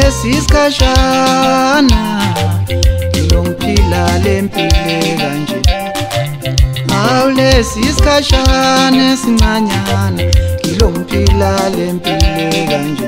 lesiskashana ngilongiphila lempile kanje awu lesiskashana esincanyana ngilongiphila lempile kanje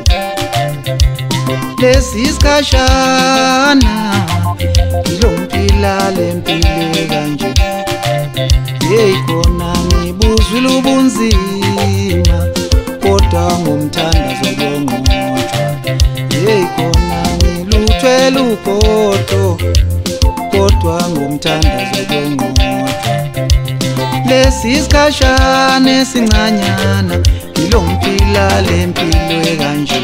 lesiskashana ngilongiphila lempile kanje hey khona ngibuzwile ubunzima kodwa ngomthandazo bonqotshwa hey khona ngiluthwele ugodo kodwa ngomthandazo bonqotshwa lesiskashana esincanyana ngilongiphila lempilo ekanje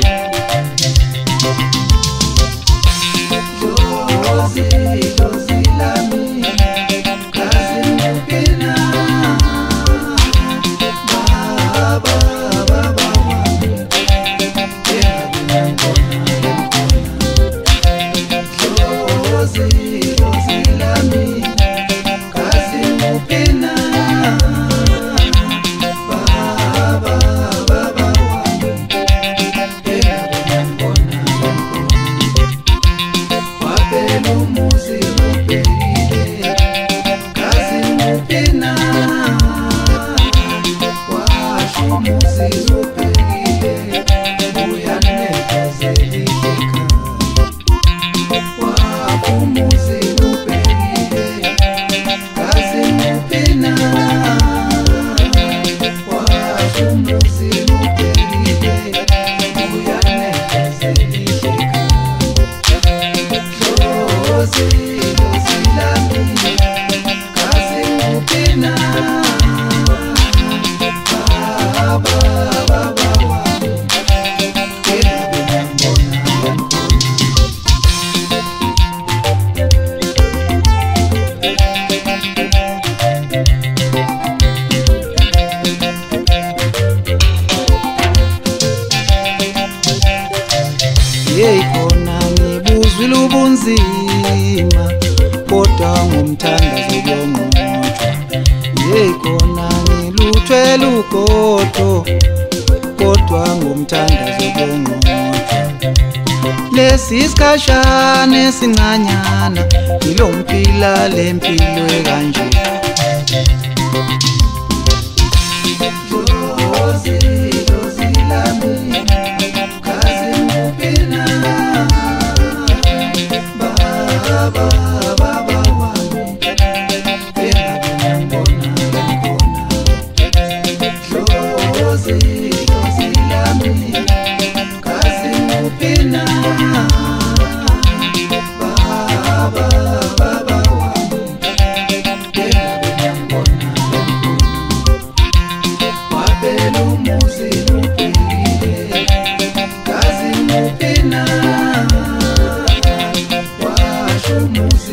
hey khona ngibuzwile ubunzima kodwa ngomthandazo bonqotshwa hey khona ngiluthwele ugodo kodwa ngomthandazo bonqotshwa lesiskashana esincanyana ngilongiphila lempilo ekanje Música